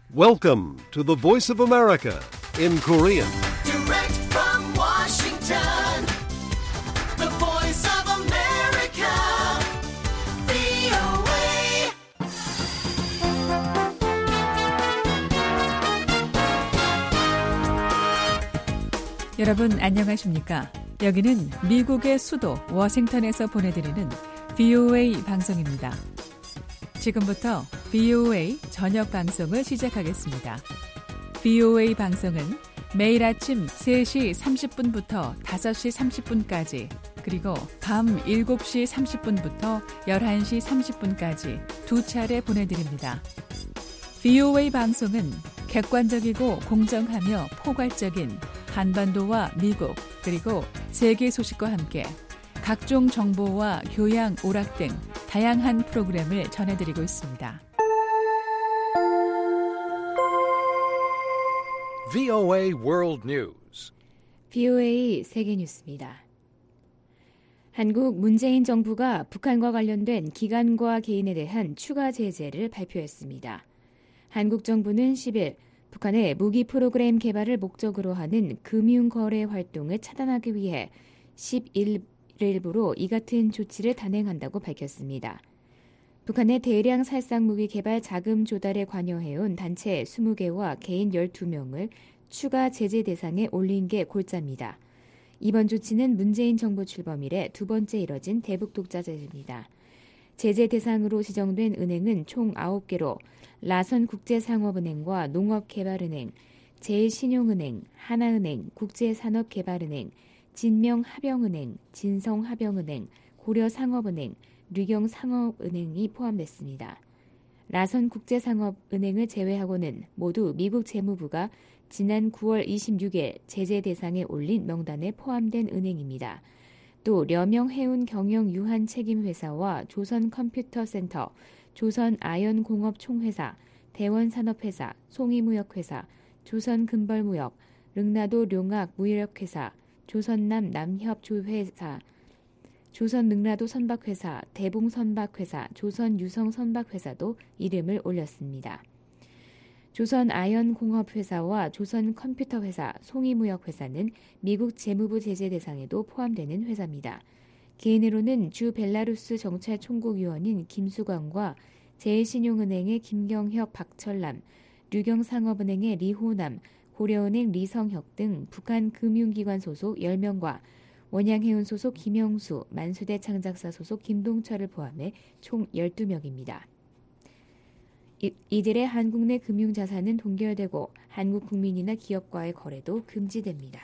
Welcome to the Voice of America in Korean. Direct from Washington, the Voice of America, VOA. 여러분 안녕하십니까? 여기는 미국의 수도 워싱턴에서 보내드리는 VOA 방송입니다. 지금부터 VOA 저녁 방송을 시작하겠습니다. VOA 방송은 매일 아침 3시 30분부터 5시 30분까지 그리고 밤 7시 30분부터 11시 30분까지 두 차례 보내드립니다. VOA 방송은 객관적이고 공정하며 포괄적인 한반도와 미국 그리고 세계 소식과 함께 각종 정보와 교양, 오락 등 다양한 프로그램을 전해드리고 있습니다. VOA World News. VOA 세계뉴스입니다. 한국 문재인 정부가 북한과 관련된 기관과 개인에 대한 추가 제재를 발표했습니다. 한국 정부는 10일 북한의 무기 프로그램 개발을 목적으로 하는 금융거래 활동을 차단하기 위해 11일부로 이 같은 조치를 단행한다고 밝혔습니다. 북한의 대량 살상 무기 개발 자금 조달에 관여해온 단체 20개와 개인 12명을 추가 제재 대상에 올린 게 골자입니다. 이번 조치는 문재인 정부 출범 이래 두 번째 이뤄진 대북 독자 제재입니다. 제재 대상으로 지정된 은행은 총 9개로 라선국제상업은행과 농업개발은행, 제일신용은행, 하나은행, 국제산업개발은행, 진명하병은행, 진성하병은행, 고려상업은행, 류경상업은행이 포함됐습니다. 라선국제상업은행을 제외하고는 모두 미국 재무부가 지난 9월 26일 제재 대상에 올린 명단에 포함된 은행입니다. 또 려명해운 경영유한책임회사와 조선컴퓨터센터, 조선아연공업총회사, 대원산업회사, 송이무역회사, 조선금벌무역, 릉나도 룡학무역회사, 조선남남협조회사, 조선능라도 선박회사, 대봉선박회사, 조선유성선박회사도 이름을 올렸습니다. 조선아연공업회사와 조선컴퓨터회사, 송이무역회사는 미국 재무부 제재 대상에도 포함되는 회사입니다. 개인으로는 주 벨라루스 정찰 총국위원인 김수광과 제일신용은행의 김경혁, 박철남, 류경상업은행의 리호남, 고려은행 리성혁 등 북한 금융기관 소속 10명과 원양해운 소속 김영수, 만수대 창작사 소속 김동철을 포함해 총 12명입니다. 이들의 한국 내 금융자산은 동결되고 한국 국민이나 기업과의 거래도 금지됩니다.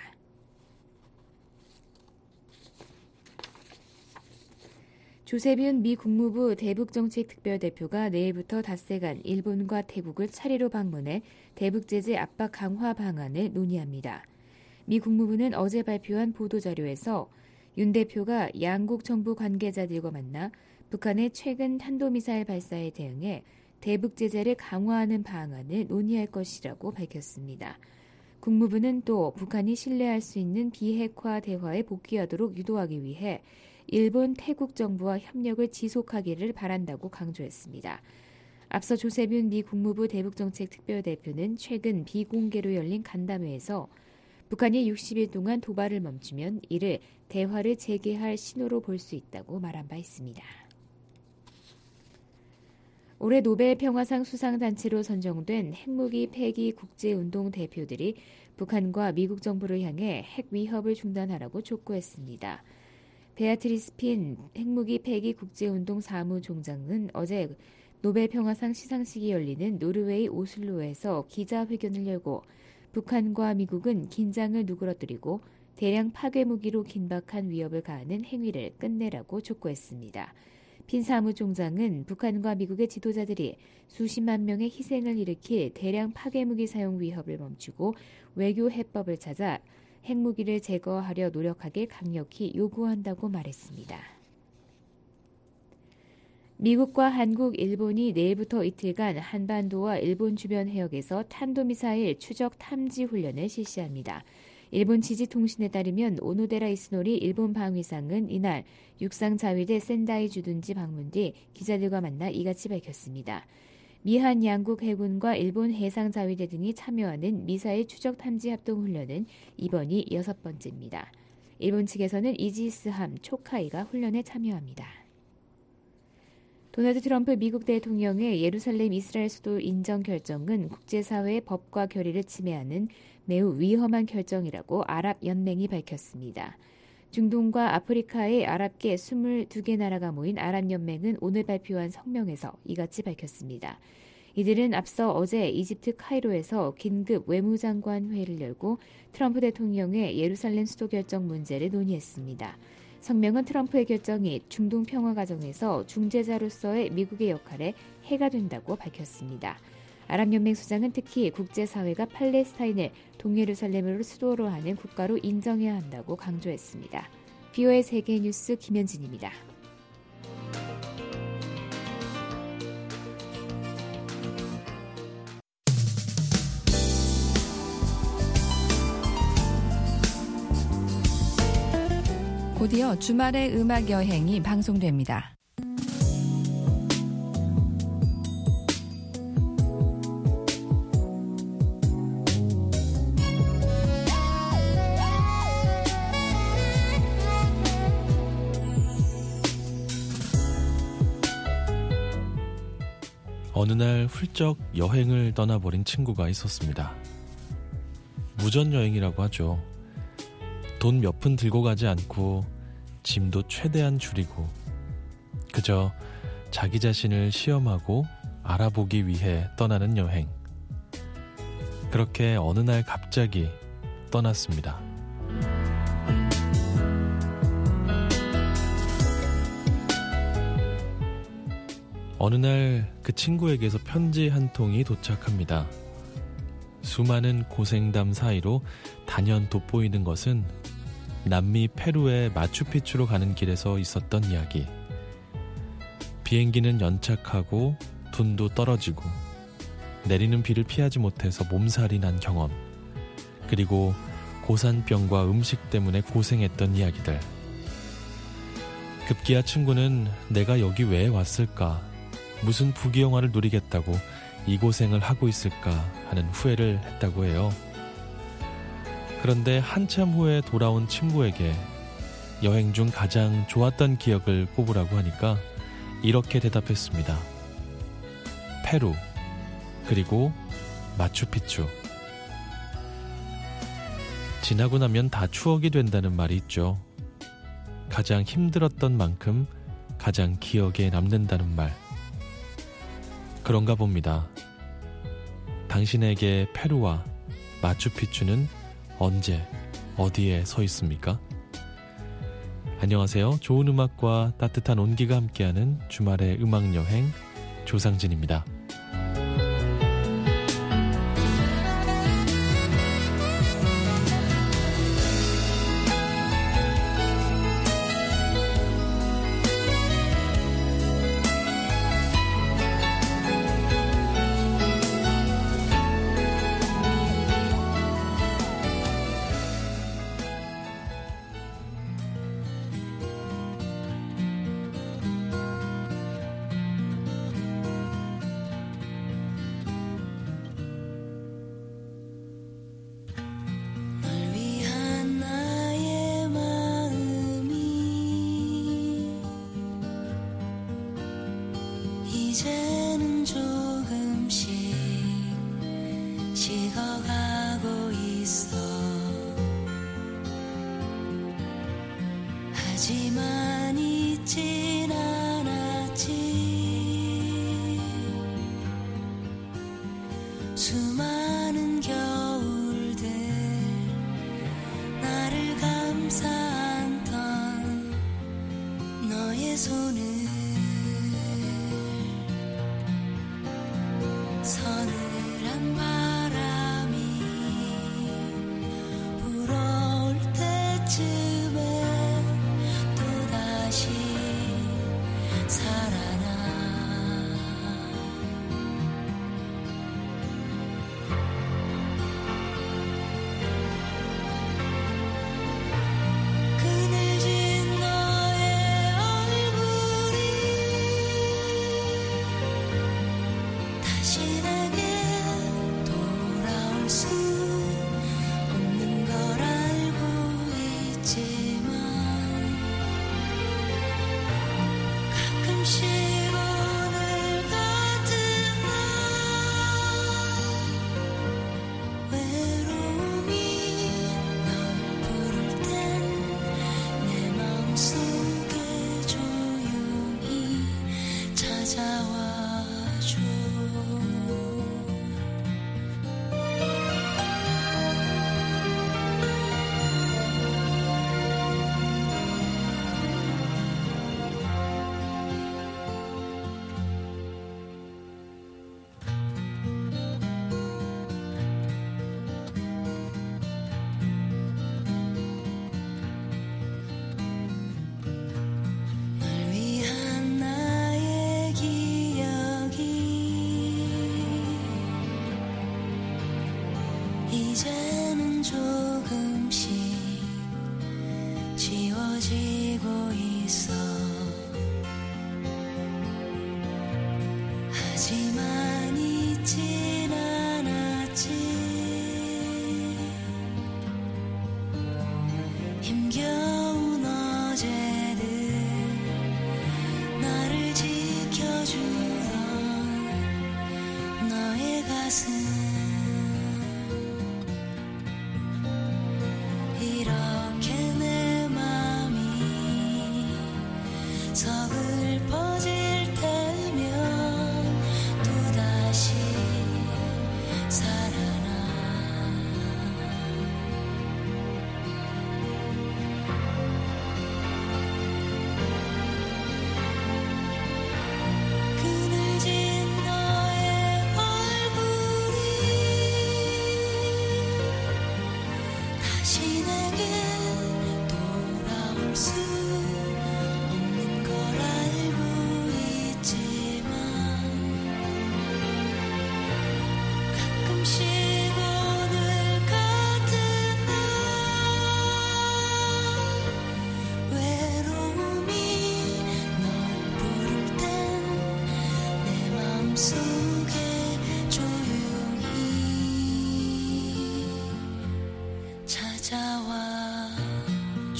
조세균 미 국무부 대북정책특별대표가 내일부터 닷새간 일본과 태국을 차례로 방문해 대북제재 압박 강화 방안을 논의합니다. 미 국무부는 어제 발표한 보도자료에서 윤 대표가 양국 정부 관계자들과 만나 북한의 최근 탄도미사일 발사에 대응해 대북제재를 강화하는 방안을 논의할 것이라고 밝혔습니다. 국무부는 또 북한이 신뢰할 수 있는 비핵화 대화에 복귀하도록 유도하기 위해 일본, 태국 정부와 협력을 지속하기를 바란다고 강조했습니다. 앞서 조세균 미 국무부 대북정책특별대표는 최근 비공개로 열린 간담회에서 북한이 60일 동안 도발을 멈추면 이를 대화를 재개할 신호로 볼 수 있다고 말한 바 있습니다. 올해 노벨 평화상 수상단체로 선정된 핵무기 폐기 국제운동 대표들이 북한과 미국 정부를 향해 핵 위협을 중단하라고 촉구했습니다. 베아트리스 핀 핵무기 폐기 국제운동 사무총장은 어제 노벨 평화상 시상식이 열리는 노르웨이 오슬로에서 기자회견을 열고 북한과 미국은 긴장을 누그러뜨리고 대량 파괴무기로 긴박한 위협을 가하는 행위를 끝내라고 촉구했습니다. 핀 사무총장은 북한과 미국의 지도자들이 수십만 명의 희생을 일으킬 대량 파괴무기 사용 위협을 멈추고 외교 해법을 찾아 핵무기를 제거하려 노력하길 강력히 요구한다고 말했습니다. 미국과 한국, 일본이 내일부터 이틀간 한반도와 일본 주변 해역에서 탄도미사일 추적 탐지 훈련을 실시합니다. 일본 지지통신에 따르면 오노데라 이스노리 일본 방위상은 이날 육상 자위대 센다이 주둔지 방문 뒤 기자들과 만나 이같이 밝혔습니다. 미한 양국 해군과 일본 해상자위대 등이 참여하는 미사일 추적 탐지 합동 훈련은 이번이 6번째입니다. 일본 측에서는 이지스함 초카이가 훈련에 참여합니다. 도널드 트럼프 미국 대통령의 예루살렘 이스라엘 수도 인정 결정은 국제사회의 법과 결의를 침해하는 매우 위험한 결정이라고 아랍연맹이 밝혔습니다. 중동과 아프리카의 아랍계 22개 나라가 모인 아랍연맹은 오늘 발표한 성명에서 이같이 밝혔습니다. 이들은 앞서 어제 이집트 카이로에서 긴급 외무장관 회의를 열고 트럼프 대통령의 예루살렘 수도 결정 문제를 논의했습니다. 성명은 트럼프의 결정이 중동 평화 과정에서 중재자로서의 미국의 역할에 해가 된다고 밝혔습니다. 아랍연맹 수장은 특히 국제사회가 팔레스타인을 동예루살렘으로 수도로 하는 국가로 인정해야 한다고 강조했습니다. VOA 세계뉴스 김현진입니다. 곧이어 주말의 음악 여행이 방송됩니다. 어느 날 훌쩍 여행을 떠나버린 친구가 있었습니다. 무전여행이라고 하죠. 돈 몇 푼 들고 가지 않고 짐도 최대한 줄이고 그저 자기 자신을 시험하고 알아보기 위해 떠나는 여행. 그렇게 어느 날 갑자기 떠났습니다. 어느 날 그 친구에게서 편지 한 통이 도착합니다. 수많은 고생담 사이로 단연 돋보이는 것은 남미 페루의 마추픽추로 가는 길에서 있었던 이야기. 비행기는 연착하고 둔도 떨어지고 내리는 비를 피하지 못해서 몸살이 난 경험, 그리고 고산병과 음식 때문에 고생했던 이야기들. 급기야 친구는 내가 여기 왜 왔을까, 무슨 부귀영화를 누리겠다고 이 고생을 하고 있을까 하는 후회를 했다고 해요. 그런데 한참 후에 돌아온 친구에게 여행 중 가장 좋았던 기억을 꼽으라고 하니까 이렇게 대답했습니다. 페루, 그리고 마추픽추. 지나고 나면 다 추억이 된다는 말이 있죠. 가장 힘들었던 만큼 가장 기억에 남는다는 말. 그런가 봅니다. 당신에게 페루와 마추픽추는 언제, 어디에 서 있습니까? 안녕하세요. 좋은 음악과 따뜻한 온기가 함께하는 주말의 음악여행 조상진입니다. 이제는 조금씩 식어가고 있어. 하지만 잊진 않았지. 수많은 겨울들 나를 감싸 안던 너의 손을 서늘한 바람이 불어올 때쯤에 또다시 살아나. 그늘진 너의 얼굴 이제는 조금씩 지워지고 있어. 하지만 잊진 않았지. 힘겨운 어제들 나를 지켜주던 너의 가슴 이렇게 내 맘이 서글퍼질 때면 또다시 살아나. 그늘진 너의 얼굴이 다시 내게 돌아올 수 없는 걸 알고 있지만 가끔씩 오늘 같은 날 외로움이 널 부를 땐 내 마음속에 조용히 찾아와 줘.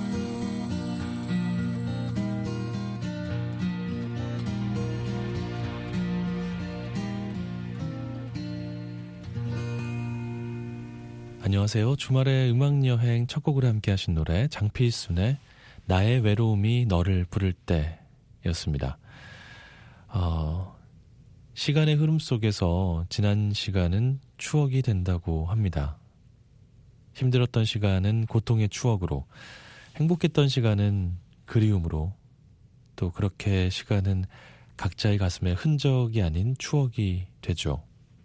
안녕하세요. 주말의 음악여행 첫 곡으로 함께 하신 노래 장필순의 나의 외로움이 너를 부를 때였습니다. 시간의 흐름 속에서 지난 시간은 추억이 된다고 합니다. 힘들었던 시간은 고통의 추억으로, 행복했던 시간은 그리움으로, 또 그렇게 시간은 각자의 가슴에 흔적이 아닌 추억이 되죠.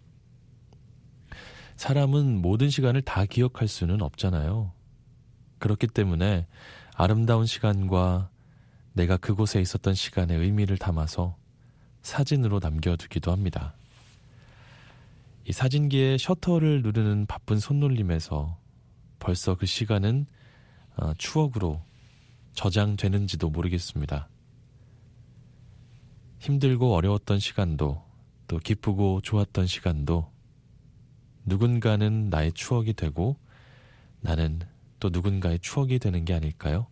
사람은 모든 시간을 다 기억할 수는 없잖아요. 그렇기 때문에 아름다운 시간과 내가 그곳에 있었던 시간의 의미를 담아서 사진으로 남겨두기도 합니다. 이 사진기의 셔터를 누르는 바쁜 손놀림에서 벌써 그 시간은 추억으로 저장되는지도 모르겠습니다. 힘들고 어려웠던 시간도, 또 기쁘고 좋았던 시간도 누군가는 나의 추억이 되고 나는 또 누군가의 추억이 되는 게 아닐까요?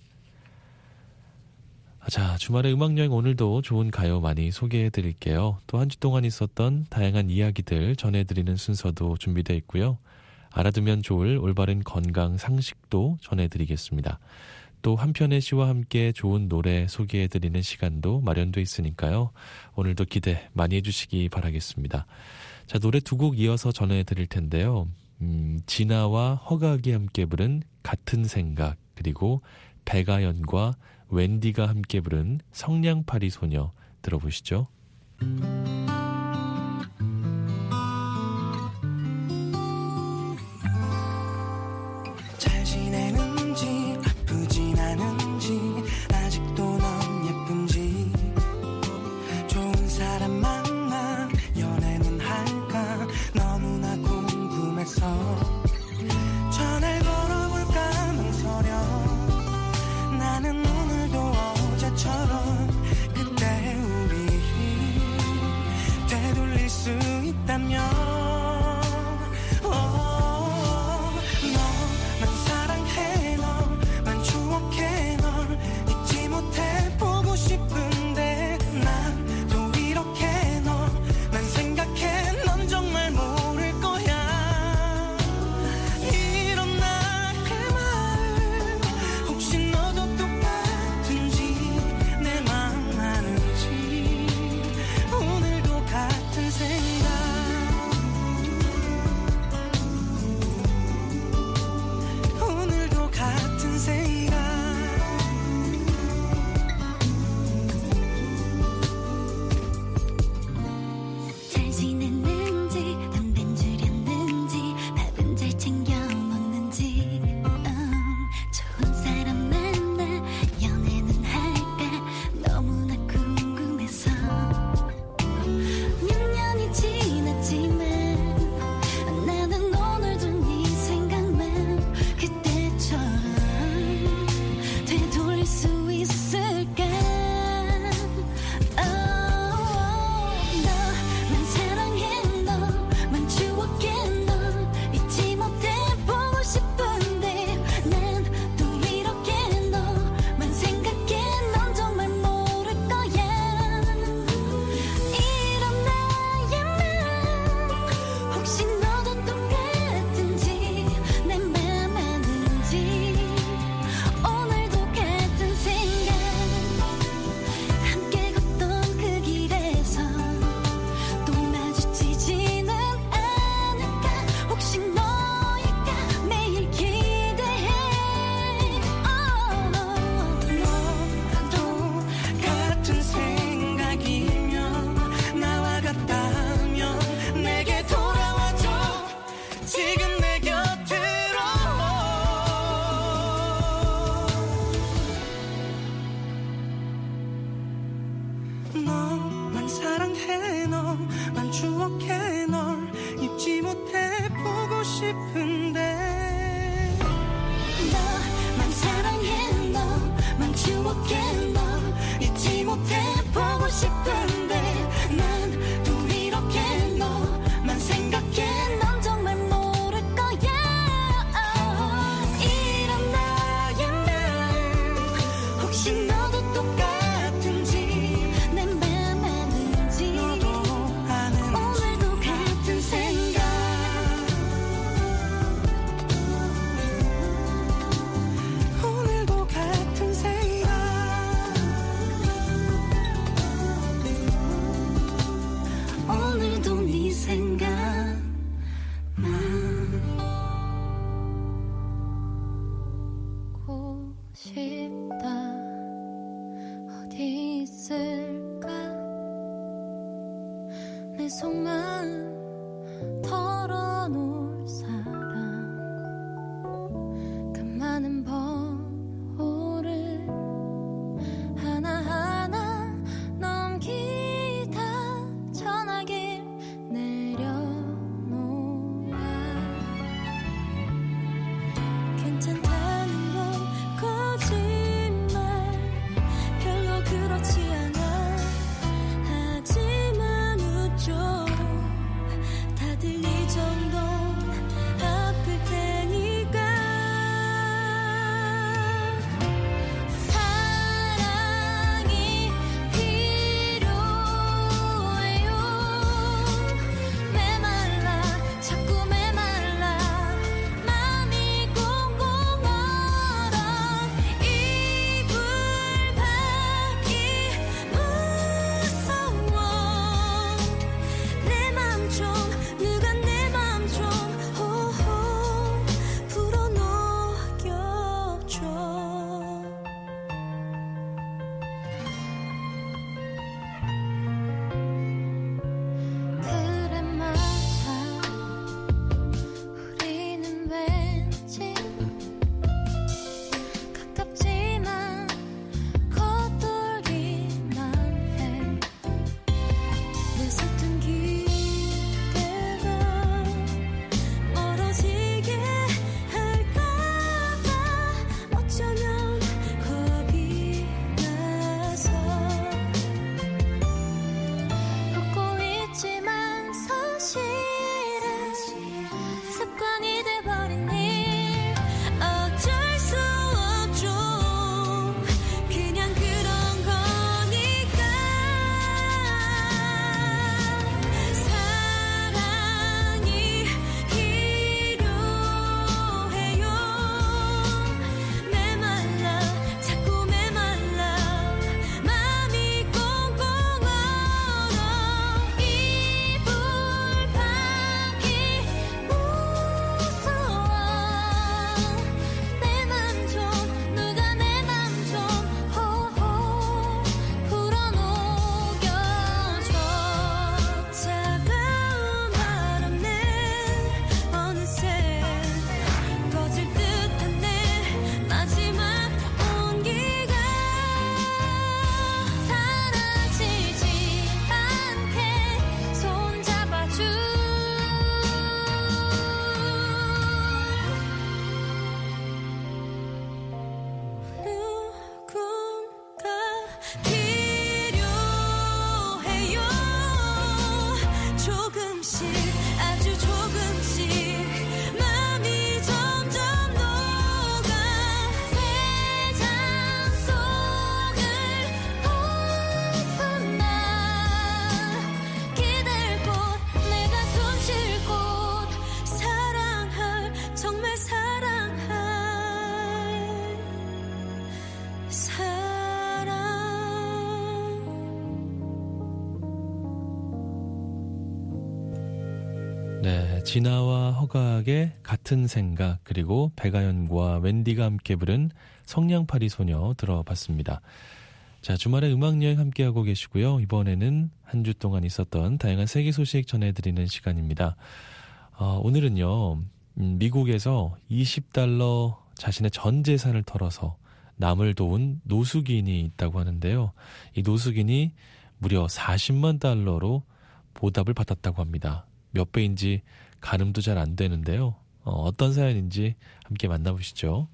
자, 주말의 음악여행 오늘도 좋은 가요 많이 소개해드릴게요. 또 한 주 동안 있었던 다양한 이야기들 전해드리는 순서도 준비되어 있고요. 알아두면 좋을 올바른 건강 상식도 전해드리겠습니다. 또 한편의 시와 함께 좋은 노래 소개해드리는 시간도 마련되어 있으니까요. 오늘도 기대 많이 해주시기 바라겠습니다. 자, 노래 두 곡 이어서 전해드릴 텐데요. 진아와 허각이 함께 부른 같은 생각, 그리고 백아연과 웬디가 함께 부른 성냥팔이 소녀 들어보시죠. 잘 지내는지 아프진 않은지 아직도 넌 예쁜지 좋은 사람 만나 연애는 할까 너무나 궁금해서 전화를 걸어볼까 망설여 나는 오늘도 어제처럼 그때 우리 싶다. 어디 있을까? 내 속마음 털어놓을 사람, 그 많은 번호를 하나하나 넘기다 전화길 내려놓아. 괜찮다는 건 거짓말, 별로 그렇지 않아. 하지만 웃죠. 다들 이 정도 아플 테니까. 사랑이 필요해요. 메말라 자꾸 메말라 맘이 꽁꽁 얼어. 이불 밖이 무서워. 내 맘 좀 누가 내 맘 좀 호호 풀어놓여줘. 그래 맞아. 우리는 왠지 가깝지만 겉돌기만 해. 내 서툰 기대가 멀어지게 할까봐 어쩌면 겁이 나서 웃고 있지만 사실은 습관이 돼버린 일 어쩔 수 없죠. 그냥 그런 거니까. 사랑이 필요해요. 메말라 자꾸 메말라 맘이 꽁꽁 얼어. 이불 밖이 무서워. 내 맘 좀 누가 내 맘 좀 호호 풀어놓여줘. 차가운 바람에 어느새 꺼질 듯한 내 마지막 온기가 사라지지 않게 손잡아줘. 누군가 필요해요. 조금씩 아주 조금씩 마음이 점점 녹아. 세상 속을 벗어나. 기댈 곳 내가 숨 쉴 곳. 사랑할 정말 사랑할 사랑. 네, 진아와 허각의 같은 생각, 그리고 백아연과 웬디가 함께 부른 성냥팔이 소녀 들어봤습니다. 자, 주말에 음악여행 함께하고 계시고요. 이번에는 한 주 동안 있었던 다양한 세계 소식 전해드리는 시간입니다. 오늘은요, 미국에서 $20 자신의 전 재산을 털어서 남을 도운 노숙인이 있다고 하는데요. 이 노숙인이 무려 $40만 보답을 받았다고 합니다. 몇 배인지 가늠도 잘 안 되는데요. 어떤 사연인지 함께 만나보시죠.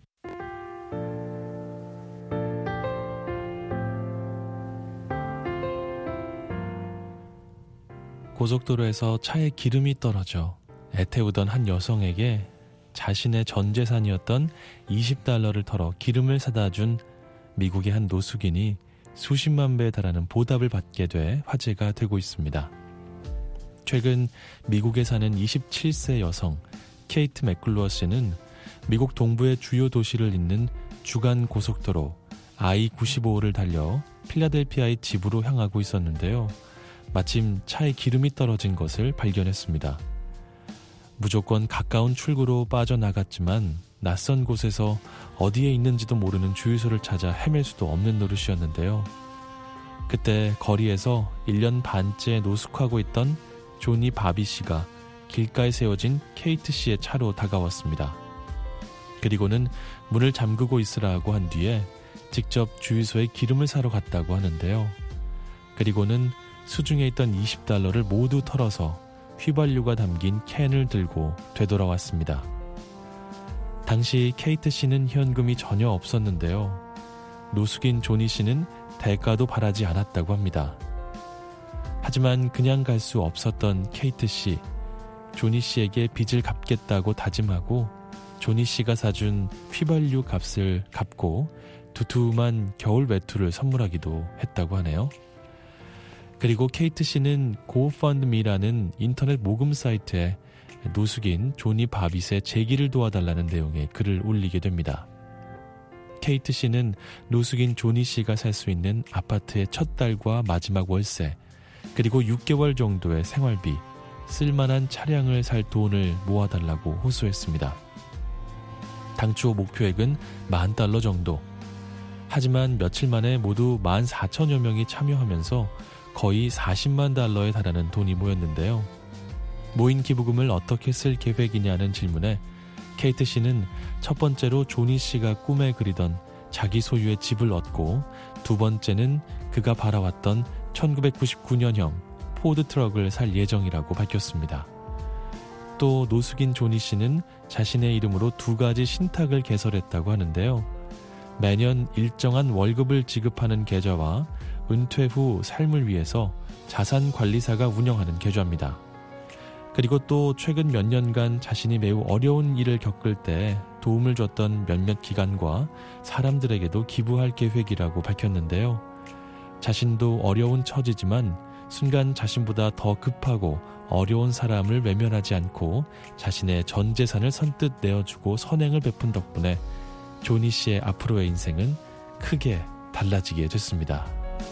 고속도로에서 차에 기름이 떨어져 애태우던 한 여성에게 자신의 전 재산이었던 $20를 털어 기름을 사다 준 미국의 한 노숙인이 수십만 배에 달하는 보답을 받게 돼 화제가 되고 있습니다. 최근 미국에 사는 27세 여성 케이트 맥클루어 씨는 미국 동부의 주요 도시를 잇는 주간 고속도로 I-95를 달려 필라델피아의 집으로 향하고 있었는데요. 마침 차에 기름이 떨어진 것을 발견했습니다. 무조건 가까운 출구로 빠져나갔지만 낯선 곳에서 어디에 있는지도 모르는 주유소를 찾아 헤맬 수도 없는 노릇이었는데요. 그때 거리에서 1년 반째 노숙하고 있던 조니 바비 씨가 길가에 세워진 케이트 씨의 차로 다가왔습니다. 그리고는 문을 잠그고 있으라고 한 뒤에 직접 주유소에 기름을 사러 갔다고 하는데요. 그리고는 수중에 있던 $20를 모두 털어서 휘발유가 담긴 캔을 들고 되돌아왔습니다. 당시 케이트 씨는 현금이 전혀 없었는데요. 노숙인 조니 씨는 대가도 바라지 않았다고 합니다. 하지만 그냥 갈 수 없었던 케이트 씨, 조니 씨에게 빚을 갚겠다고 다짐하고 조니 씨가 사준 휘발유 값을 갚고 두툼한 겨울 외투를 선물하기도 했다고 하네요. 그리고 케이트 씨는 GoFundMe라는 인터넷 모금 사이트에 노숙인 조니 바빗의 재기를 도와달라는 내용의 글을 올리게 됩니다. 케이트 씨는 노숙인 조니 씨가 살 수 있는 아파트의 첫 달과 마지막 월세, 그리고 6개월 정도의 생활비, 쓸만한 차량을 살 돈을 모아달라고 호소했습니다. 당초 목표액은 $10,000 정도. 하지만 며칠 만에 모두 14,000여 명이 참여하면서 거의 $400,000에 달하는 돈이 모였는데요. 모인 기부금을 어떻게 쓸 계획이냐는 질문에 케이트 씨는 첫 번째로 조니 씨가 꿈에 그리던 자기 소유의 집을 얻고, 두 번째는 그가 바라왔던 1999년형 포드 트럭을 살 예정이라고 밝혔습니다. 또 노숙인 조니 씨는 자신의 이름으로 2가지 신탁을 개설했다고 하는데요. 매년 일정한 월급을 지급하는 계좌와 은퇴 후 삶을 위해서 자산관리사가 운영하는 계좌입니다. 그리고 또 최근 몇 년간 자신이 매우 어려운 일을 겪을 때 도움을 줬던 몇몇 기관과 사람들에게도 기부할 계획이라고 밝혔는데요. 자신도 어려운 처지지만 순간 자신보다 더 급하고 어려운 사람을 외면하지 않고 자신의 전 재산을 선뜻 내어주고 선행을 베푼 덕분에 조니 씨의 앞으로의 인생은 크게 달라지게 됐습니다.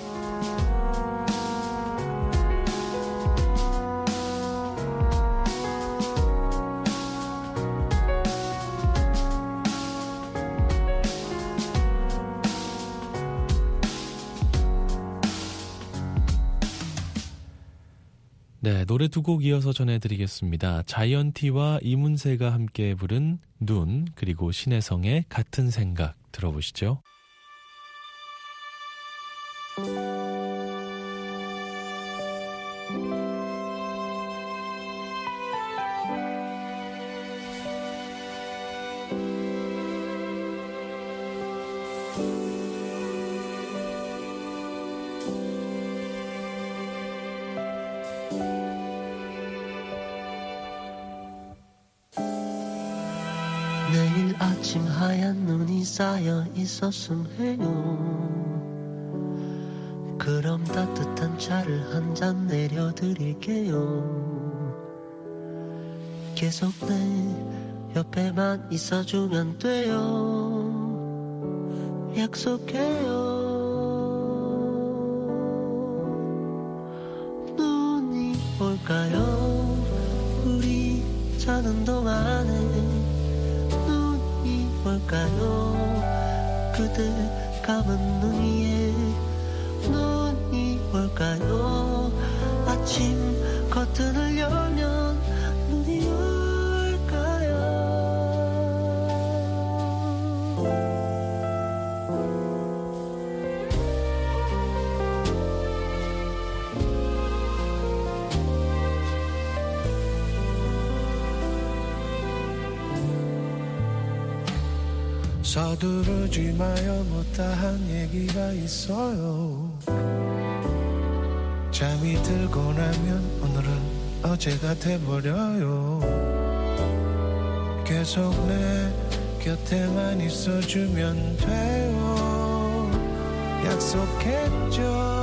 네, 노래 2곡 이어서 전해드리겠습니다. 자이언티와 이문세가 함께 부른 눈, 그리고 신혜성의 같은 생각 들어보시죠. 내일 아침 하얀 눈이 쌓여 있었음 해요. 그럼 따뜻한 차를 한 잔 내려드릴게요. 계속 내 옆에만 있어주면 돼요. 약속해요. 눈이 올까요? 우리 자는 동안에 올까요? 그대 감은 눈 위에 눈이 올까요? 아침 커튼을 열면 눈이 올까요? 서두르지 마요. 못다한 얘기가 있어요. 잠이 들고 나면 오늘은 어제가 돼버려요. 계속 내 곁에만 있어주면 돼요. 약속했죠.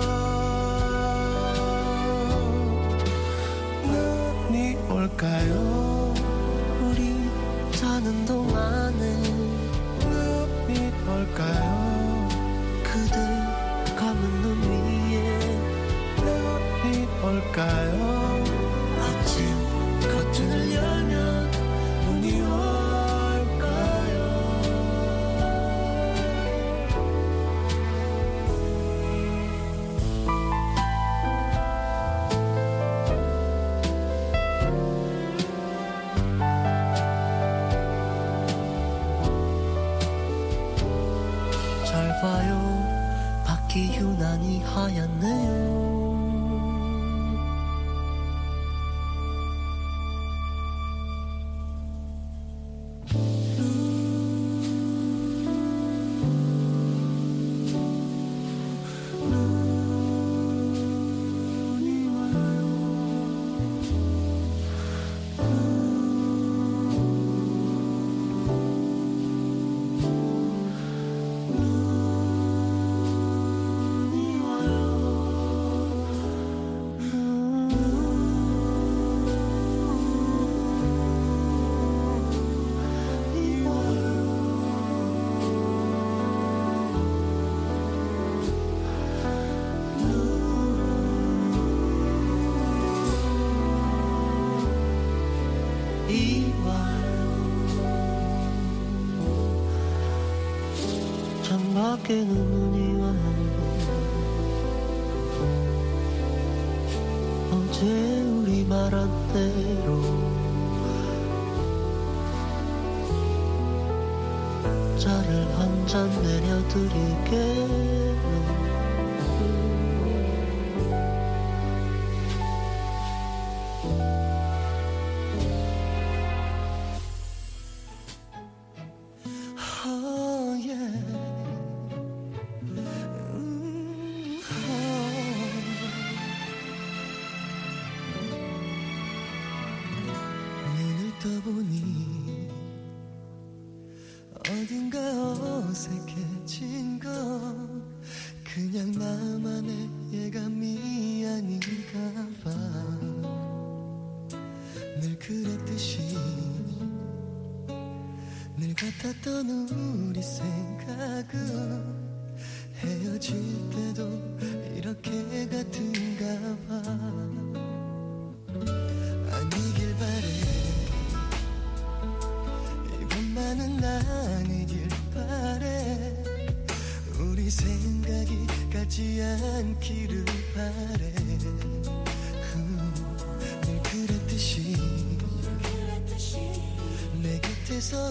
눈이 올까요? 우리 자는 동안에 올까요? 그대 감은 눈 위에 눈이 올까요? 아침 커튼을 열면 눈이 올까요? 눈이 하얗네요. 창밖에 눈이 와요. 어제 우리 말한 대로 차를 한 잔 내려드릴게요. 떠보니 어딘가 어색해진 건 그냥 나만의 예감이 아닌가 봐. 늘 그랬듯이 늘 같았던 우리 생각은 헤어질 때도 이렇게 같은가 봐. 아니길 바래. 이번만은 아니길 바래. 우리 생각이 같지 않기를 바래. 늘 그랬듯이 내 곁에서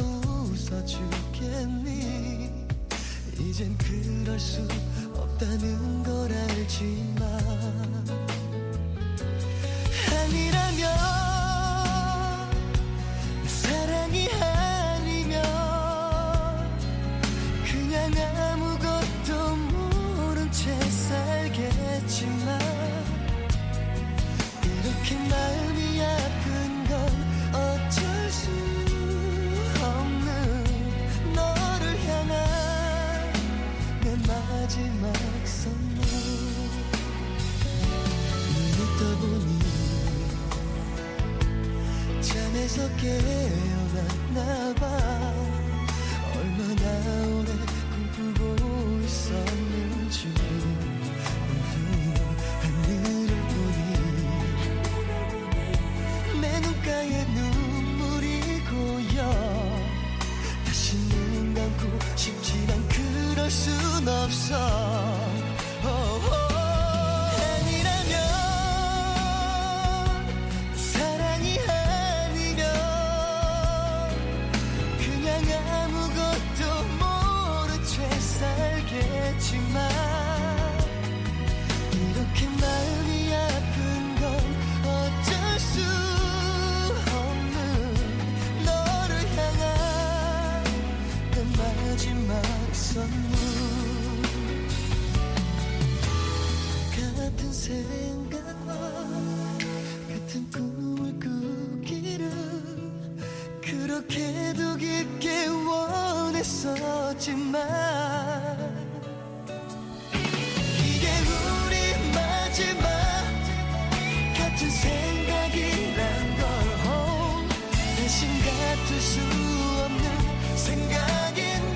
웃어주겠니. 이젠 그럴 수 없다는 걸 알지만 아니라면 사랑이 아니면 그냥 아무것도 모른 채 살겠지만 이렇게 마음이 아픈 건 어쩔 수 없는 너를 향한 내 마지막 선물. 눈을 떠보니 잠에서 깨어났나봐. 얼마나 오래 꿈꾸고 있었는지. 하늘을 보니 내 눈가에 눈물이 고여. 다시 눈 감고 싶지만 그럴 순 없어. 아니라면 사랑이 아니면 그냥 아무것도 모른 채 살겠지만 이렇게 마음이 아픈 건 어쩔 수 없는 너를 향한 내 마지막 선물. 같은 생각과 같은 꿈을 꾸기를 그렇게도 깊게 원했었지만 이게 우리 마지막 같은 생각이란 걸 대신 같을 수 없는 생각인 걸.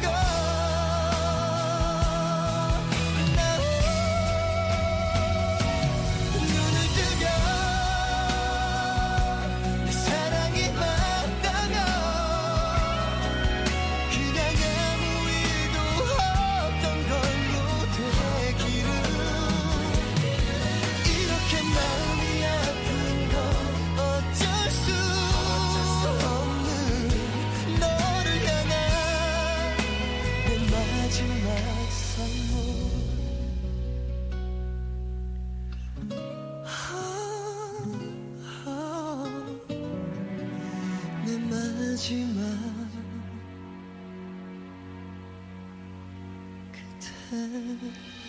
눈을 뜨면 내 사랑이 맞다면 그냥 아무 일도 없던 걸로 되기를. 이렇게 마음이 아픈 건 어쩔 수 없는 하지만 그대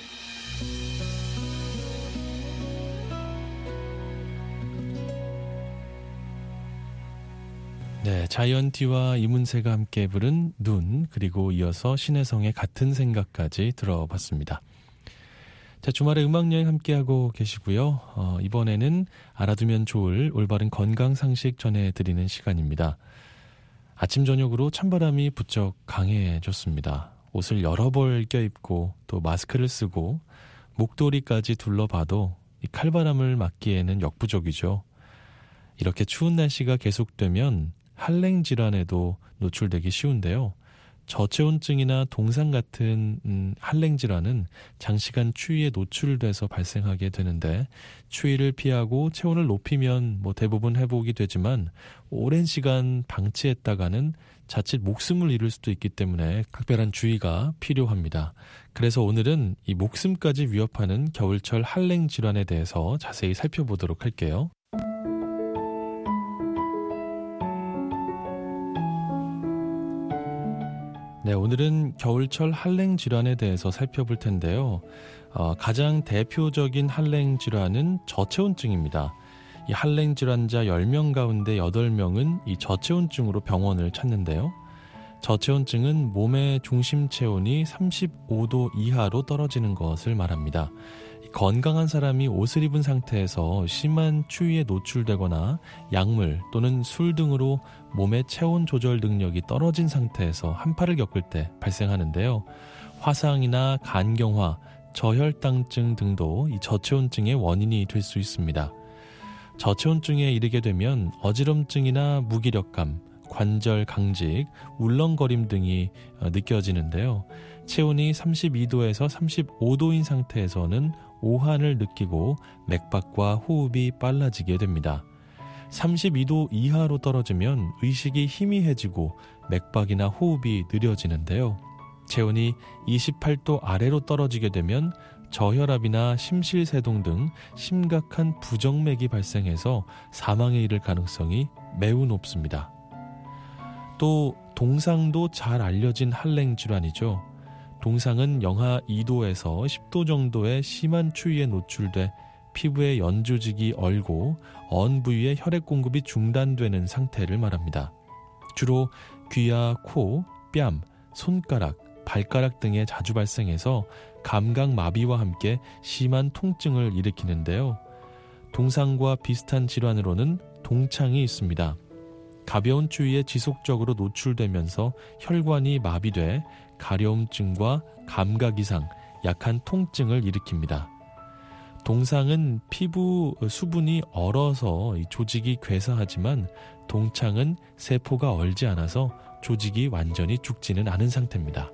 네, 자이언티와 이문세가 함께 부른 눈, 그리고 이어서 신혜성의 같은 생각까지 들어봤습니다. 자, 주말에 음악여행 함께하고 계시고요. 이번에는 알아두면 좋을 올바른 건강상식 전해드리는 시간입니다. 아침 저녁으로 찬바람이 부쩍 강해졌습니다. 옷을 여러 벌 껴입고 또 마스크를 쓰고 목도리까지 둘러봐도 이 칼바람을 막기에는 역부족이죠. 이렇게 추운 날씨가 계속되면 한랭 질환에도 노출되기 쉬운데요. 저체온증이나 동상 같은 한랭 질환은 장시간 추위에 노출돼서 발생하게 되는데, 추위를 피하고 체온을 높이면 대부분 회복이 되지만 오랜 시간 방치했다가는 자칫 목숨을 잃을 수도 있기 때문에 각별한 주의가 필요합니다. 그래서 오늘은 이 목숨까지 위협하는 겨울철 한랭 질환에 대해서 자세히 살펴보도록 할게요. 네, 오늘은 겨울철 한랭 질환에 대해서 살펴볼 텐데요. 가장 대표적인 한랭 질환은 저체온증입니다. 이 한랭 질환자 10명 가운데 8명은 이 저체온증으로 병원을 찾는데요. 저체온증은 몸의 중심 체온이 35도 이하로 떨어지는 것을 말합니다. 건강한 사람이 옷을 입은 상태에서 심한 추위에 노출되거나 약물 또는 술 등으로 몸의 체온 조절 능력이 떨어진 상태에서 한파를 겪을 때 발생하는데요. 화상이나 간경화, 저혈당증 등도 이 저체온증의 원인이 될 수 있습니다. 저체온증에 이르게 되면 어지럼증이나 무기력감, 관절 강직, 울렁거림 등이 느껴지는데요. 체온이 32도에서 35도인 상태에서는 오한을 느끼고 맥박과 호흡이 빨라지게 됩니다. 32도 이하로 떨어지면 의식이 희미해지고 맥박이나 호흡이 느려지는데요. 체온이 28도 아래로 떨어지게 되면 저혈압이나 심실세동 등 심각한 부정맥이 발생해서 사망에 이를 가능성이 매우 높습니다. 또 동상도 잘 알려진 한랭 질환이죠. 동상은 영하 2도에서 10도 정도의 심한 추위에 노출돼 피부의 연조직이 얼고 언 부위의 혈액 공급이 중단되는 상태를 말합니다. 주로 귀와 코, 뺨, 손가락, 발가락 등에 자주 발생해서 감각 마비와 함께 심한 통증을 일으키는데요. 동상과 비슷한 질환으로는 동창이 있습니다. 가벼운 추위에 지속적으로 노출되면서 혈관이 마비돼 가려움증과 감각 이상, 약한 통증을 일으킵니다. 동상은 피부 수분이 얼어서 조직이 괴사하지만 동창은 세포가 얼지 않아서 조직이 완전히 죽지는 않은 상태입니다.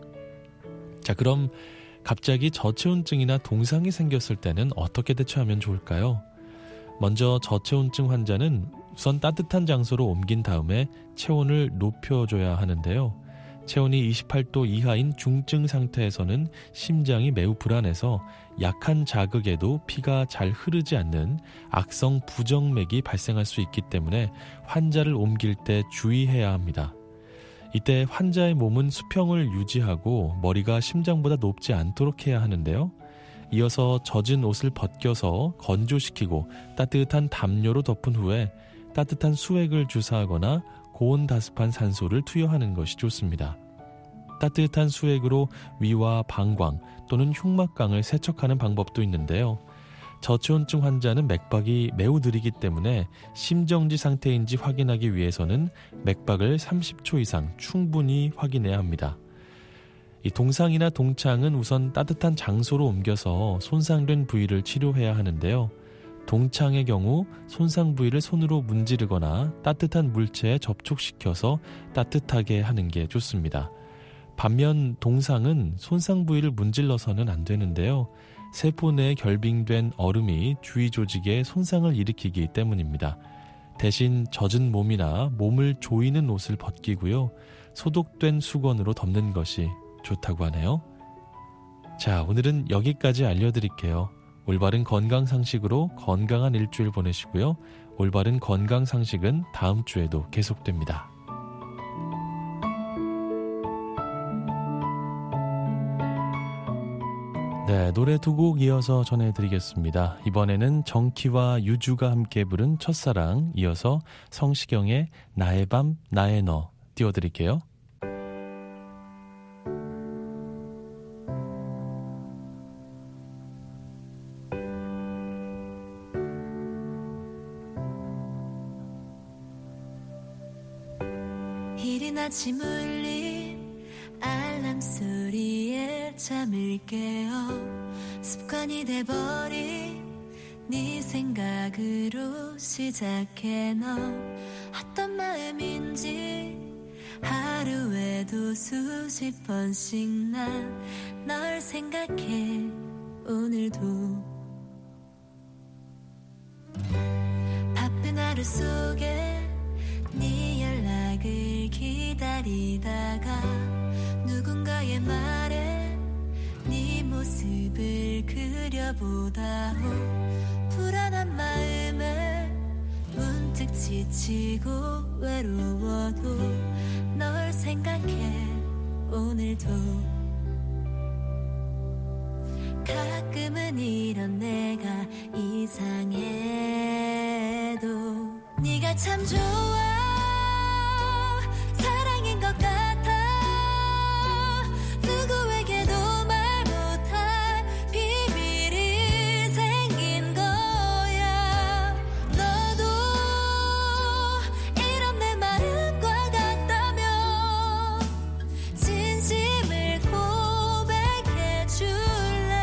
자, 그럼 갑자기 저체온증이나 동상이 생겼을 때는 어떻게 대처하면 좋을까요? 먼저 저체온증 환자는 우선 따뜻한 장소로 옮긴 다음에 체온을 높여줘야 하는데요. 체온이 28도 이하인 중증 상태에서는 심장이 매우 불안해서 약한 자극에도 피가 잘 흐르지 않는 악성 부정맥이 발생할 수 있기 때문에 환자를 옮길 때 주의해야 합니다. 이때 환자의 몸은 수평을 유지하고 머리가 심장보다 높지 않도록 해야 하는데요. 이어서 젖은 옷을 벗겨서 건조시키고 따뜻한 담요로 덮은 후에 따뜻한 수액을 주사하거나 고온다습한 산소를 투여하는 것이 좋습니다. 따뜻한 수액으로 위와 방광 또는 흉막강을 세척하는 방법도 있는데요. 저체온증 환자는 맥박이 매우 느리기 때문에 심정지 상태인지 확인하기 위해서는 맥박을 30초 이상 충분히 확인해야 합니다. 이 동상이나 동창은 우선 따뜻한 장소로 옮겨서 손상된 부위를 치료해야 하는데요. 동창의 경우 손상 부위를 손으로 문지르거나 따뜻한 물체에 접촉시켜서 따뜻하게 하는 게 좋습니다. 반면 동상은 손상 부위를 문질러서는 안 되는데요. 세포 내에 결빙된 얼음이 주위 조직에 손상을 일으키기 때문입니다. 대신 젖은 몸이나 몸을 조이는 옷을 벗기고요. 소독된 수건으로 덮는 것이 좋다고 하네요. 자, 오늘은 여기까지 알려드릴게요. 올바른 건강상식으로 건강한 일주일 보내시고요. 올바른 건강상식은 다음 주에도 계속됩니다. 네, 노래 두 곡 이어서 전해드리겠습니다. 이번에는 정키와 유주가 함께 부른 첫사랑, 이어서 성시경의 나의 밤 나의 너 띄워드릴게요. 이른 아침 울린 알람 소리에 잠을 깨어 습관이 돼버린 네 생각으로 시작해 너 어떤 마음인지 하루에도 수십 번씩 난 널 생각해 오늘도 바쁜 하루 속에 네 연락을 기다리다가 누군가의 말에 네 모습을 그려보다 불안한 마음에 문득 지치고 외로워도 널 생각해 오늘도 가끔은 이런 내가 이상해도 네가 참 좋아 사랑인 것 같아 누구에게도 말 못할 비밀이 생긴 거야 너도 이런 내 마음과 같다면 진심을 고백해 줄래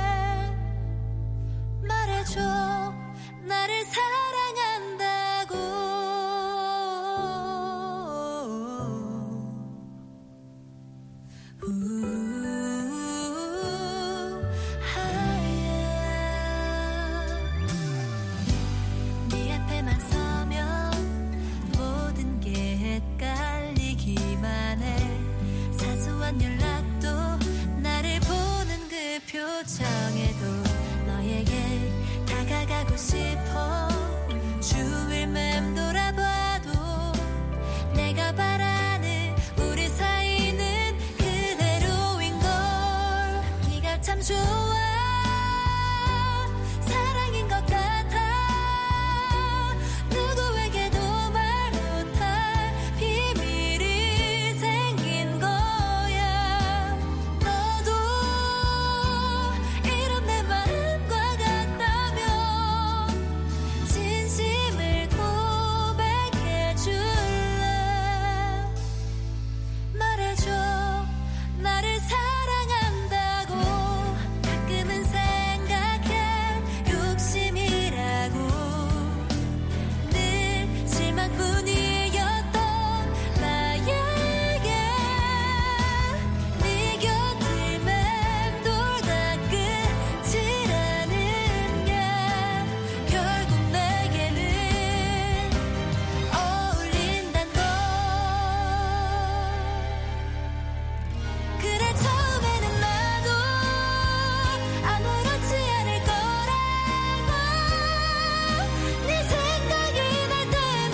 말해줘 나를 사랑한다고 네 앞에만 서면 모든 게 헷갈리기만 해 사소한 연락도 나를 보는 그 표정에도 너에게 다가가고 싶어 주위를 맴돌아봐도 내가 바라는 우리 사이는 그대로인걸 네가 참 좋아 사랑인 것 같아 누구에게도 말 못할 비밀이 생긴 거야 너도 이런 내 마음과 같다면 진심을 고백해 줄래 말해줘 나를 사랑한다고 가끔은 생각해 욕심이라고 늘 실망뿐이었던 나에게 네 곁을 맴돌다 끝이라는 게 결국 내게는 어울린단 걸 그래 처음에는 나도 아무렇지 않을 거라고 네 생각이 날 때면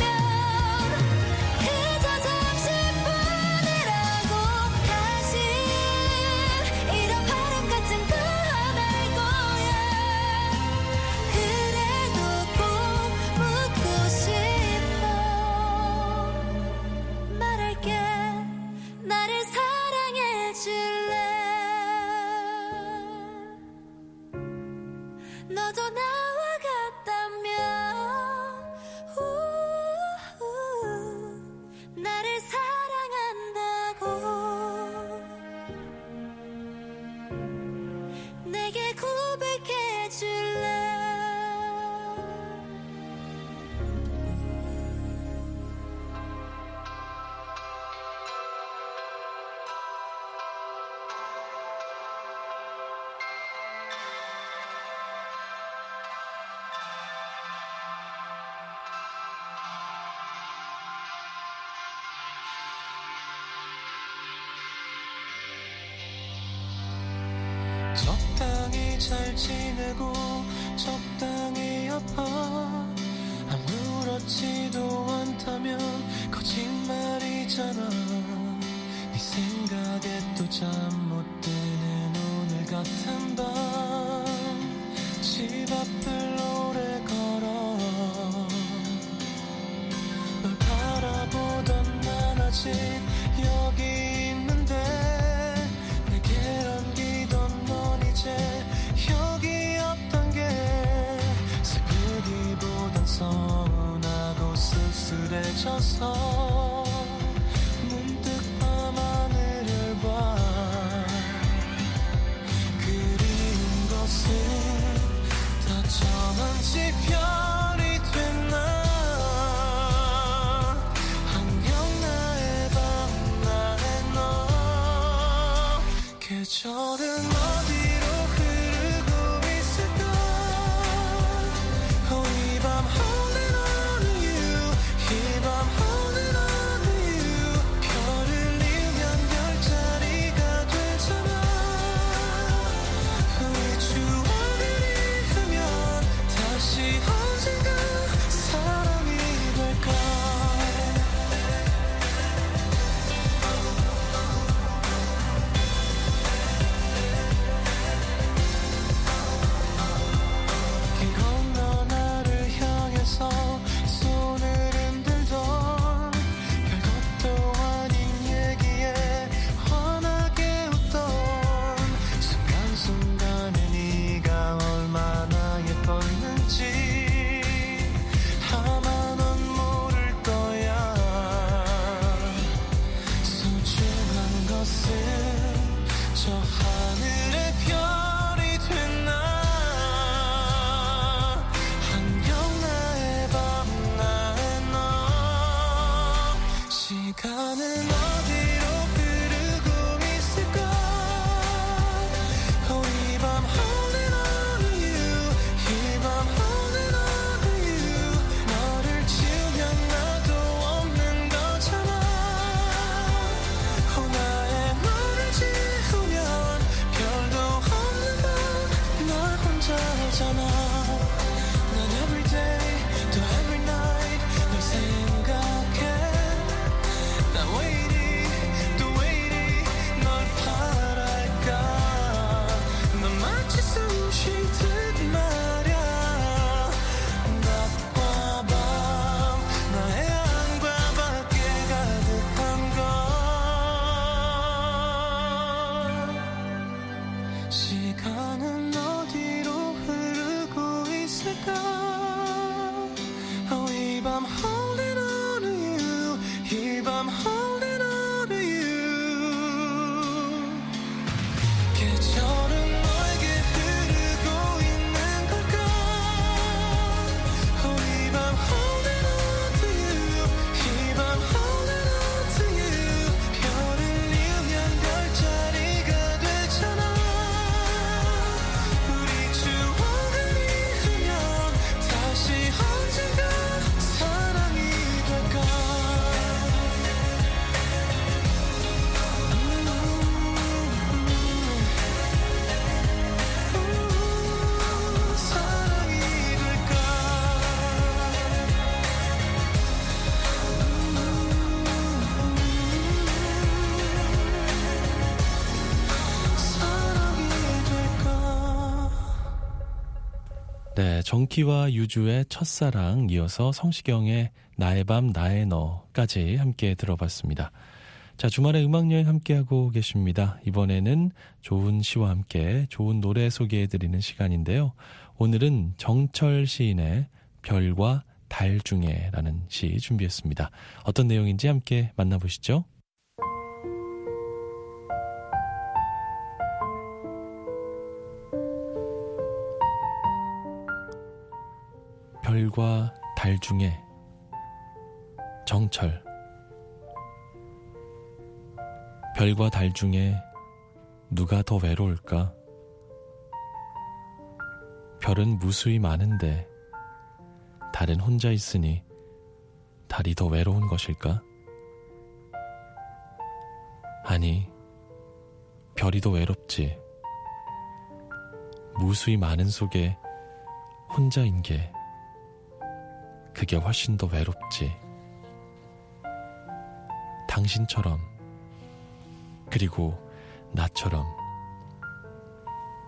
그저 잠시뿐이라고 다시 이런 바람 같은 거 안 할 거야 그래도 꼭 묻고 싶어 말할게 나를 사랑해 줄래 너도 나와 같다면 나를 사랑한다고 내게 고백해 줄래 적당히 잘 지내고 적당히 아파 아무렇지도 않다면 거짓말이잖아 네 생각에 또 잠 못 드는 오늘 같은 같은 밤 집 앞을 오래 걸어 널 바라보던 난 아직 여기 있는데 내게 안기던 넌 이제 여기 없단 게 슬프기보단 서운하고 쓸쓸해져서 문득 밤하늘을 봐 그리운 것은 다 정한지 별이 됐나 안녕 나의 밤 나의 너 계절은 어디로 흐르고 있을까 이 밤 holding on to you 이 밤 holding on to you 별을 이으면 별자리가 되잖아 우리 추억을 잃으면 다시 언젠가 사랑이 될까 길 건너 나를 향해서 손을 흔들던 별것도 아닌 얘기에 환하게 웃던 순간순간에 네가 얼마나 예뻤는지 아마 넌 모를 거야 소중한 것은 저 하늘의 별이 됐나 안녕 나의 밤 나의 너 시간은 어디로 흐르고 있을까 이 밤 holding on to you 이 밤 holding on to you 너를 지우면 나도 없는 거잖아 나의 너를 지우면 별도 없는 밤 나 혼자잖아 난 everyday 또 every night 널 생각해 난 waiting 또 waiting 널 바랄까 넌 마치 숨 쉴 듯 말야 낮과 밤 나의 안과 밖에 가득한 건 시간은 어디로 흐르고 있을까 이 밤 holding on to you 이 밤 holding on to you 계절은 너에게 흐르고 있는 걸까 이 밤 holding on to you 이 밤 holding on to you 별을 이으면 별자리가 되잖아 우리 추억을 잃으면 다시 언젠가 사랑이 될까 사랑이 될까 사랑이 될까 네, 정키와 유주의 첫사랑 이어서 성시경의 나의 밤 나의 너까지 함께 들어봤습니다. 자, 주말에 음악여행 함께하고 계십니다. 이번에는 좋은 시와 함께 좋은 노래 소개해드리는 시간인데요. 오늘은 정철 시인의 별과 달 중에라는 시 준비했습니다. 어떤 내용인지 함께 만나보시죠. 별과 달 중에 정철 별과 달 중에 누가 더 외로울까? 별은 무수히 많은데 달은 혼자 있으니 달이 더 외로운 것일까? 아니, 별이 더 외롭지. 무수히 많은 속에 혼자인 게 그게 훨씬 더 외롭지. 당신처럼, 그리고 나처럼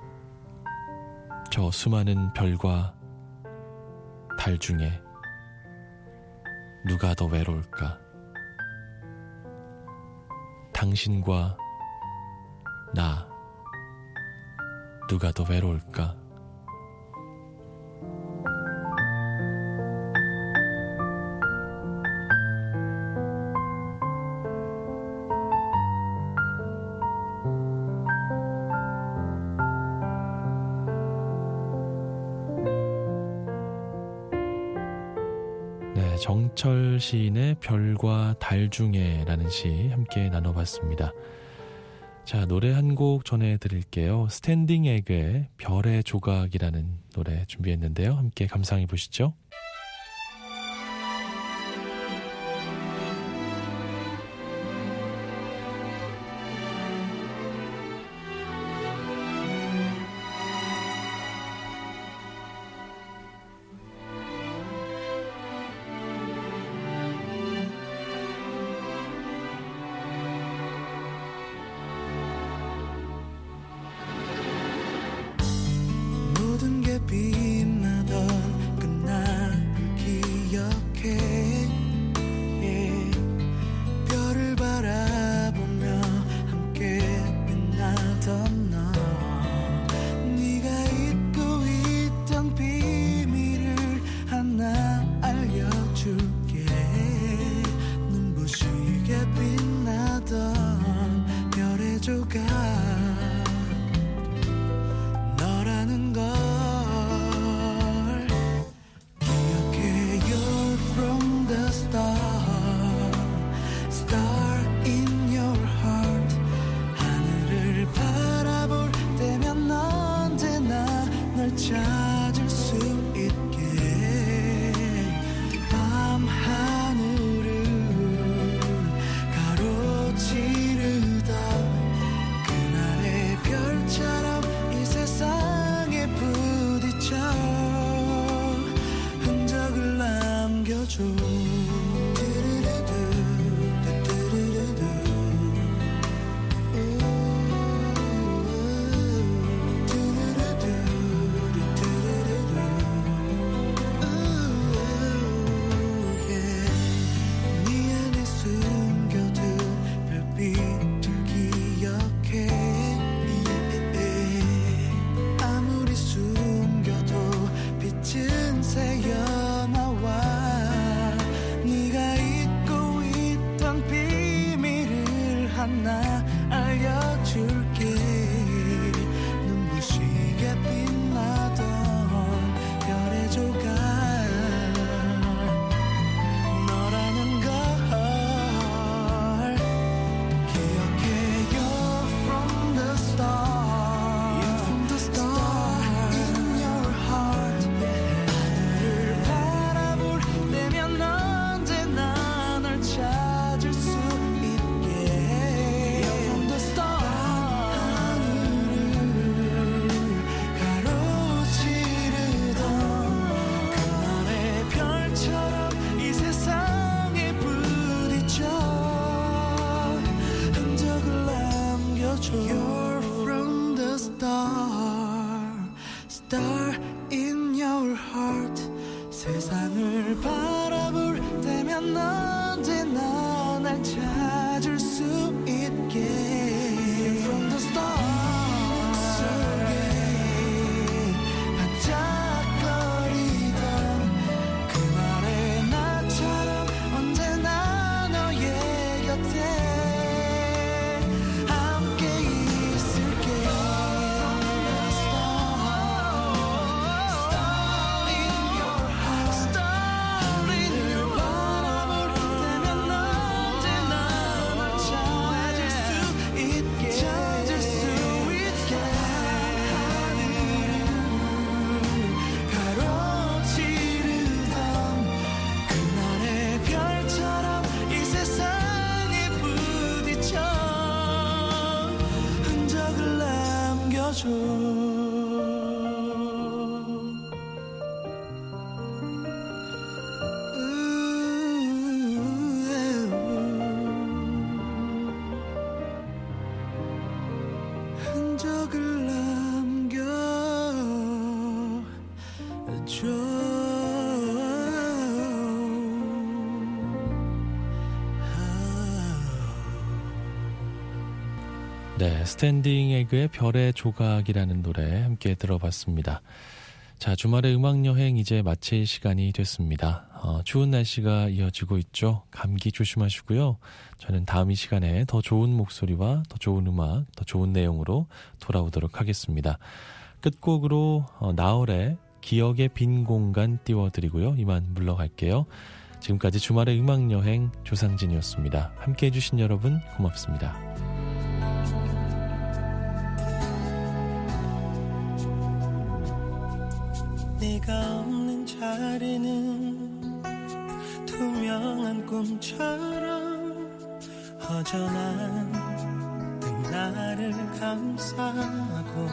저 수많은 별과 달 중에 누가 더 외로울까? 당신과 나 누가 더 외로울까? 네, 정철 시인의 별과 달 중에라는 시 함께 나눠봤습니다. 자, 노래 한 곡 전해드릴게요. 스탠딩 에그의 별의 조각이라는 노래 준비했는데요. 함께 감상해 보시죠. 모든 게 빛나던 그날을 기억해 별을 바라보며 함께 빛나던 너 네가 잊고 있던 비밀을 하나 알려줄게 눈부시게 빛나던 별의 조각 너라는 걸 기억해. You're from the start, star in your heart. 하늘을 바라볼 때면 언제나 널 찾을 수 있게 밤 하늘을 가로지르던 그날의 별처럼 이 세상에 부딪혀 흔적을 남겨줘. 네 안에 숨겨둔 별빛을 기억해. 아무리 숨겨도 빛은 새어나와 네가 잊고 있던 비밀을 하나 알려줄게 눈부시게 빛나던 별의 조각 너라는 걸 기억해. You're from the start, you're from the start in your heart. 하늘을 바라볼 때면 언제나 널 찾을 수 있게. You're from the start. 하늘을 가로지르던 그날의 별처럼 이 세상에 부딪혀 흔적을 남겨줘. You're from the start, star in your heart. 세상을 바라볼 때면 언제나 날 찾을 수 있게. From the start 속에 반짝거리던 그날의 나처럼 언제나 너의 곁에 함께 있을게. From the start, star in your heart, star in your 바라볼 때면 언제나 널 찾을 수 있게. 찾을 수 있게. 하늘을 가로지르던 그날의 별처럼 이 세상에 부딪혀 흔적을 남겨줘. 흔적을 남겨줘. 네, 스탠딩 에그의 별의 조각이라는 노래 함께 들어봤습니다. 자, 주말의 음악여행 이제 마칠 시간이 됐습니다. 추운 날씨가 이어지고 있죠. 감기 조심하시고요. 저는 다음 이 시간에 더 좋은 목소리와 더 좋은 음악, 더 좋은 내용으로 돌아오도록 하겠습니다. 끝곡으로 나얼의 기억의 빈 공간 띄워드리고요. 이만 물러갈게요. 지금까지 주말의 음악여행 조상진이었습니다. 함께해 주신 여러분 고맙습니다. 네가 없는 자리는 투명한 꿈처럼 허전한 등 나를 감싸고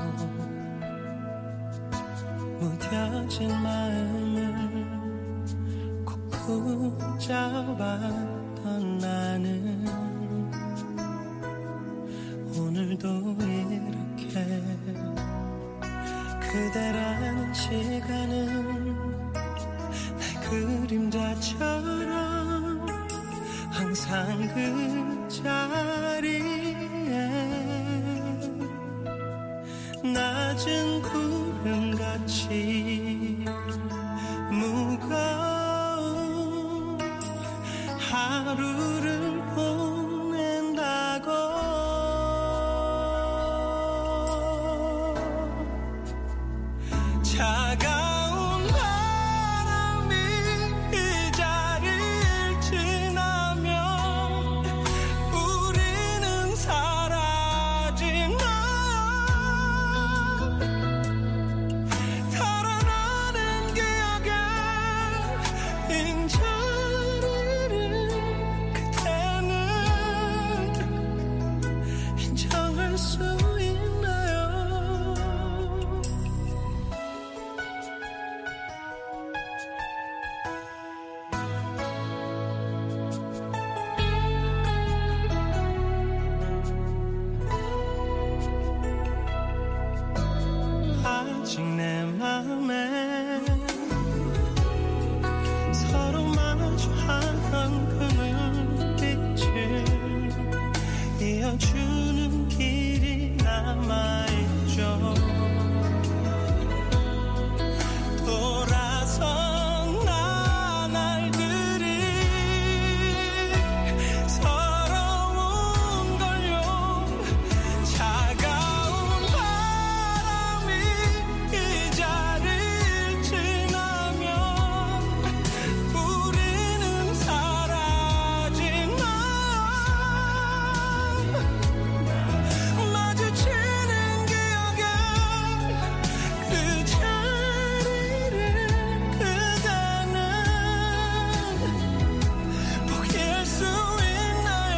무뎌진 마음을 꼭 붙잡았던 나는 오늘도 이렇게 그대라는 시간은 날 그림자처럼 항상 그 자리에 낮은 구름같이 무거운 하루를 보낸다고 차가운 바람이 이 자리를 지나면 우리는 사라지나 달아나는 기억에 빈 자리를 그대는 인정할 수 있나요? 아직 내 맘에 서로 마주하던 그 눈빛을 이어주는 길이 남아있죠. 돌아선 나날들이 서러운 걸요. 차가운 바람이 이 자리를 지나면 우리는 사라지나 마주치는 기억에 그 자리를 그대는 포기할 수 있나요?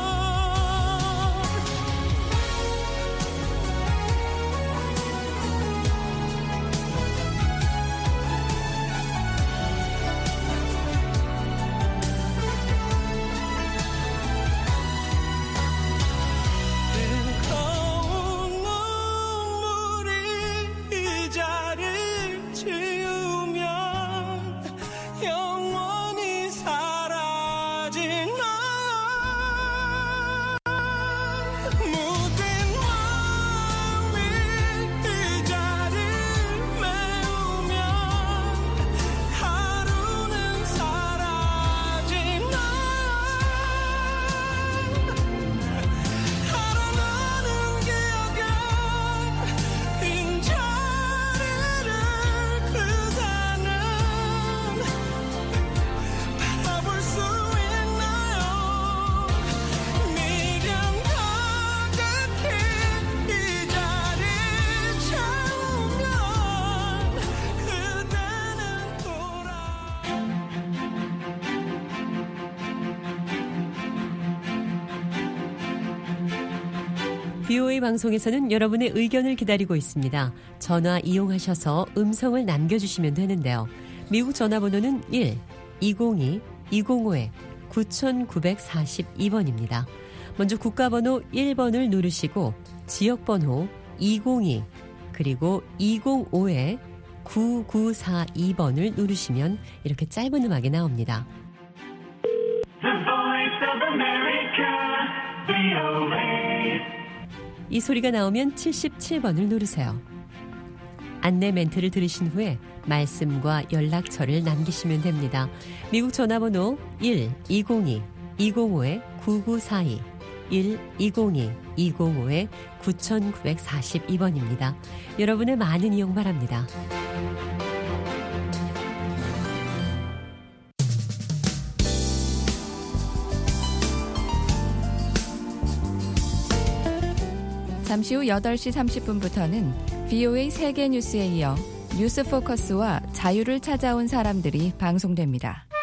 뜨거운 눈물이 이 자리를 지우면 영원히 사라지나 모든 마음이 이 자리를 메우면 하루는 사라지나 달아나는 기억에 빈 자리를 그대는 바라볼 수 있나요? 미련 가득히 이 자리를 채우면 그대는 돌아 BOA 방송에서는 여러분의 의견을 기다리고 있습니다. 전화 이용하셔서 음성을 남겨주시면 되는데요. 미국 전화번호는 1-202-205-9942번입니다. 먼저 국가번호 1번을 누르시고 지역번호 202 그리고 205-9942번을 누르시면 이렇게 짧은 음악이 나옵니다. 이 소리가 나오면 77번을 누르세요. 안내 멘트를 들으신 후에 말씀과 연락처를 남기시면 됩니다. 미국 전화번호 1-202-205-9942 1-202-205-9942번입니다. 여러분의 많은 이용 바랍니다. 잠시 후 8시 30분부터는 VOA 세계 뉴스에 이어 뉴스 포커스와 자유를 찾아온 사람들이 방송됩니다.